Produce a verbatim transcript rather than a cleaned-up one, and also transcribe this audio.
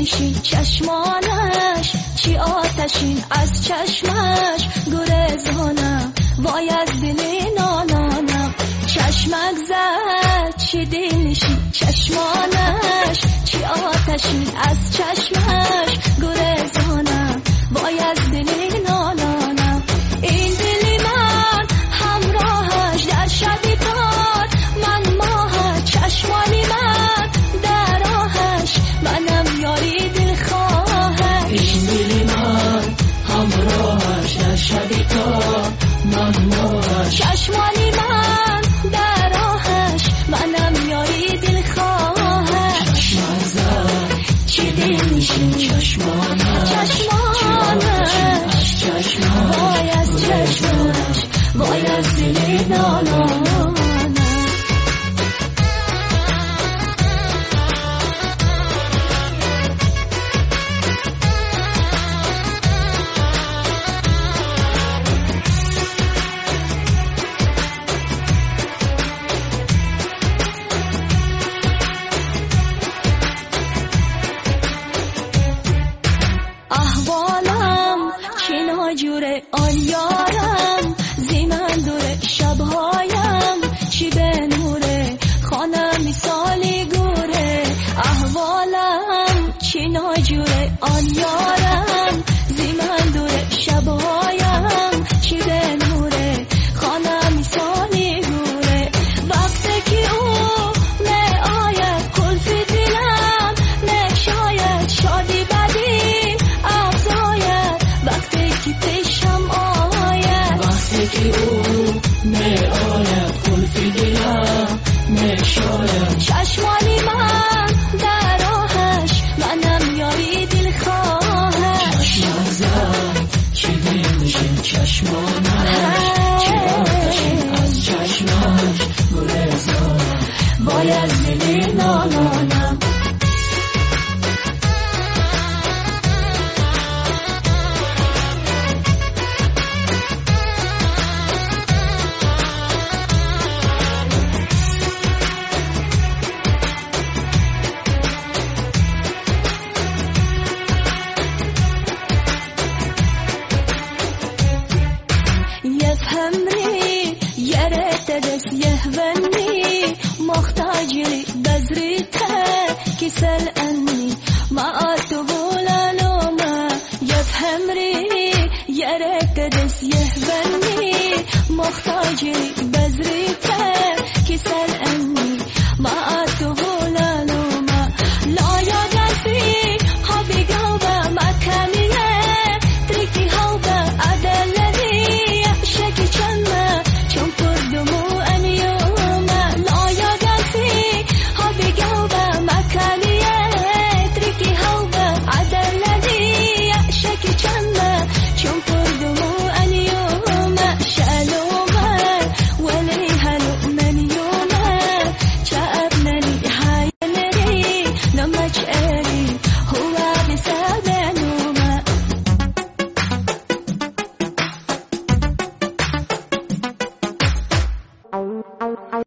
میشی چشمانش چی آتشین از چشمش گریزانم وای از دل نالانم چشمک زد چی دل میشی چشمانش چی آتشین از چشمش گریزانم وای از دل نالانم این دلی من همراهش در شبی تار من ماه چشمانی من در راهش منم یاری دل خواهش این دلی من همراهش در شبی تار من ماه چشمانی من در راهش منم یاری دل خواهش چشمک زد چی دل میشی چشمانش چشمانش وای از چشمش وای از دل نالانم احوالم چی ناجوره آن یارم زیمن دوره شبهایم چی به نوره خانه مثالی گوره احوالم چی ناجوره آن یارم زیمن دوره شبهایم چی به نوره خانه مثالی گوره وقتی که او می آید قلف دلم نشاید شادی بدی وقتی که پیشم آید وقتی که او می آید قلف دلم می شاید چشمانی من در راهش منم یاری دل خواهش چشمک زد چی دل میشی چشمانش چی آتشین از چشمش گریزانم وای از دل نالانم يفهمني يا ريت بس يهبني محتاج بذرته كسلني ما أطول لوما يفهمني يا ريت بس يهبني محتاج بذرته كسلني ما أطول لوما لا يدري حبي قلبه ما كمية تركي هوبه عدلني شکی چنمه چون پر دموع نیومه لایا گلفی ها بگوبه مکانیه ترکی هوبه عدلنی شکی چنمه چون پر دموع نیومه شلومه ولی هلو من یومه چه ابننی های نری نمچ